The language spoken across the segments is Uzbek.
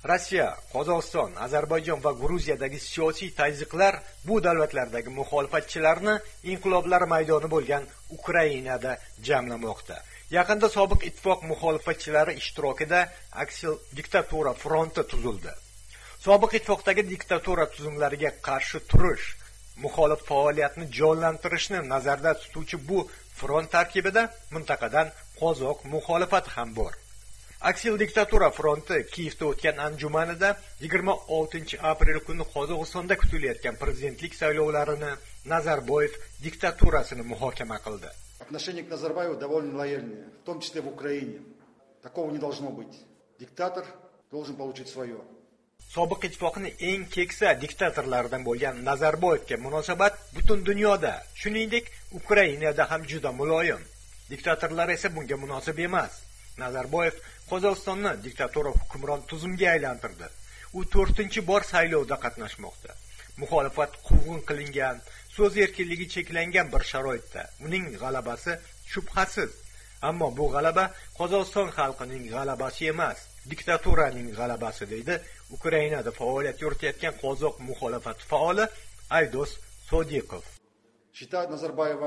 Rossiya, Qozog'iston, Ozarbayjon va Gruziyadagi siyosiy tazyiqlar bu davlatlardagi muxolifatchilarni inqiloblar maydoni bo'lgan Ukrainada jamlamoqda. Yaqinda sobiq ittifoq muxolifatchilari ishtirokida Aksil diktatura fronti tuzildi. Sobiq ittifoqdagi diktatura tuzumlariga qarshi turish, muxolif faoliyatni jonlantirishni nazarda tutuvchi bu front tarkibida mintaqadan qozoq muxolifati ham bor. Aksil diktatura fronti Kiyevda o'tgan anjumanida 26-aprel kuni Qozog'istonda kutilayotgan prezidentlik saylovlarini Nazarboyev diktaturasini muhokama qildi. Отношение к Назарбаеву довольно лояльное, в том числе в Украине. Такого не должно быть. Диктатор должен получить свое. Sobiq ittifoqning eng keksa diktatorlaridan bo'lgan Nazarboyevga munosabat butun dunyoda, shuningdek Ukrainada ham juda muloyim. Diktatorlar esa bunga munosib emas. Nazarboyev Qozog'istonni diktatura hukmron tuzumga aylantirdi. U 4-bor saylovda qatnashmoqda. Muxolifat quvg'in qilingan, so'z erkinligi cheklangan bir sharoitda uning g'alabasi shubhasiz. Ammo bu g'alaba Qozog'iston xalqining g'alabasi emas, diktaturaning g'alabasi deydi Ukrainada faoliyat yuritayotgan qozoq muxolifat faoli Aydos Sodiqov. Считают Назарбаева,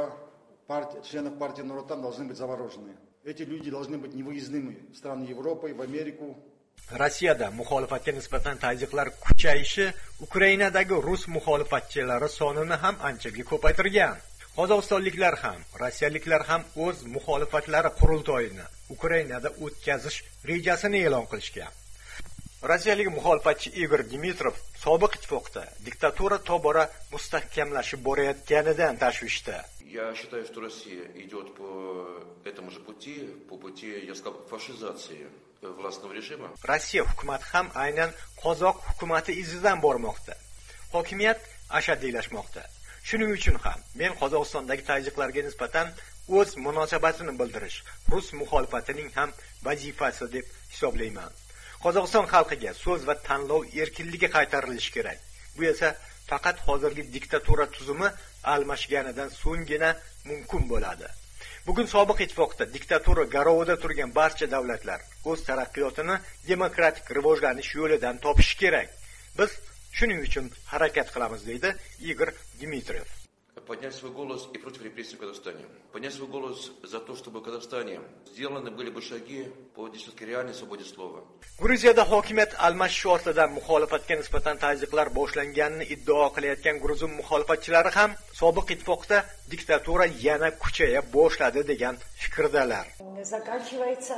членов партии Нуротан должны быть заморожены. Эти люди должны быть невыездными в страны Европы, в Америку. Rossiyada muxolifatga nisbatan tazyiqlar kuchayishi Ukrainadagi rus muxolifatchilari sonini ham anchaga ko'paytirgan. Qozog'istonliklar ham, rossiyaliklar ham o'z muxolifatlari qurultoyini Ukrainada o'tkazish rejasini e'lon qilishgan. Rossiyalik muxolifatchi Igor Dimitrov sobiq ittifoqda diktatura tobora mustahkamlashib borayotganidan tashvishda. Я считаю, что Россия идет по этому же пути, по пути, я сказал, фашизации властного режима. Rossiya hukumati ham aynan qozoq hukumati izidan bormoqda. Hokimiyat ashaddiylashmoqda. Shuning uchun ham men Qozog'istondagi tazyiqlarga nisbatan o'z munosabatini bildirish rus muxolifatining ham vazifasi deb hisoblayman. Qozog'iston xalqiga so'z va tanlov erkinligi qaytarilishi kerak. Bu esa faqat hozirgi diktatura tuzumi almashganidan so'nggina mumkin bo'ladi. Bugun sobiq ittifoqda diktatura garovida turgan barcha davlatlar o'z taraqqiyotini demokratik rivojlanish yo'lidan topishi kerak. Biz shuning uchun harakat qilamiz deydi Igor Dimitrov. Поднять свой голос и против репрессий в Казахстане. Поднять свой голос за то, чтобы в Казахстане сделаны были бы шаги по действительно реальной свободе слова. Gruziyada hokimiyat almashish ortidan muxolifatga nisbatan tazyiqlar boshlanganini iddao qilayotgan gruzin muxolifatchilari ham sobiq ittifoqda diktatura yana kuchaya boshladi degan fikrdalar. Заканчивается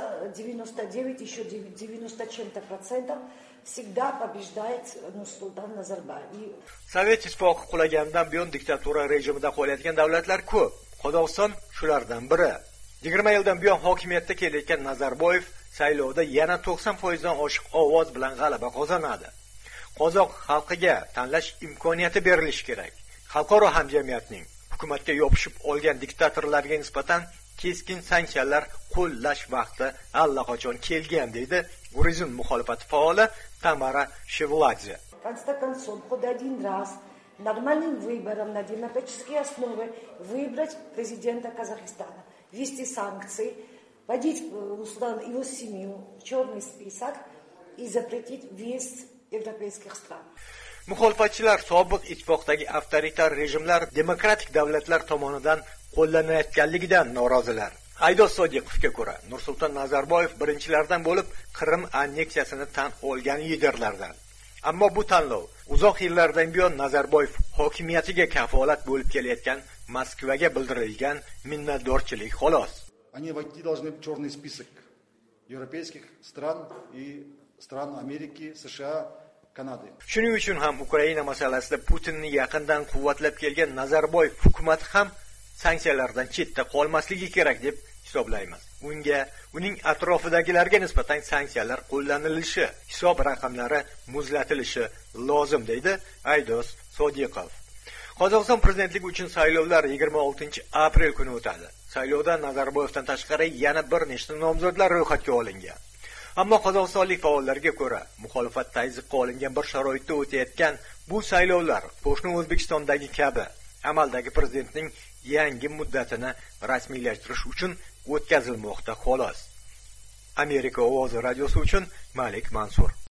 99, еще 90 чем-то процентов всегда побеждает Нурсултан Назарбаев. Sovet ittifoqi qulaganidan buyon diktatura rejimida qolayotgan davlatlar ko'p. Qozog'iston shulardan biri. 20 yildan buyon hokimiyatda kelayotgan Nazarboyev saylovda yana 90% dan oshiq ovoz bilan g'alaba qozonadi. Qozoq xalqiga tanlash imkoniyati berilishi kerak. Xalqaro hamjamiyatning hukumatga yopishib olgan diktatorlarga nisbatan keskin sanksiyalar qo'llash vaqti allaqachon kelgan deydi Gruzin muxolifati faoli Tamara Shevladze. В конце концов, хоть один раз нормальным выбором на демократической основе выбрать президента Казахстана, ввести санкции, вводить его семью в черный список и запретить въезд европейских стран. Muxolifatchilar sobiq ittifoqdagi avtoritar rejimlar demokratik davlatlar tomonidan qo'llanayotganligidan norozilar. Aydos Sodiqovga ko'ra, Nursulton Nazarboyev birinchilardan bo'lib Qrim anneksiyasini tan olgan liderlardan. Ammo bu tanlov uzoq yillardan buyon Nazarboyev hokimiyatiga kafolat bo'lib kelayotgan Moskvaga bildirilgan minnatdorchilik xolos. Они войти должны в черный список европейских стран и стран Америки, США, Kanada. Shuning uchun ham Ukraina masalasida Putinni yaqindan quvvatlab kelgan Nazarboyev hukumati ham sanksiyalardan chetda qolmasligi kerak deb hisoblaymiz. Unga, uning atrofidagilarga nisbatan sanksiyalar qo'llanilishi, hisob raqamlari muzlatilishi lozim deydi Aydos Sodiqov. Qozog'iston prezidentligi uchun saylovlar 26-aprel kuni o'tadi. Saylovda Nazarboyevdan tashqari yana bir nechta nomzodlar ro'yxatga olingan. Ammo qozog'istonlik faollarga ko'ra, muxolifat tazyiqqa olingan bir sharoitda o'tayotgan bu saylovlar qo'shni O'zbekistondagi kabi amaldagi prezidentning yangi muddatini rasmiylashtirish uchun o'tkazilmoqda xolos. Amerika ovozi radiosi uchun Malik Mansur.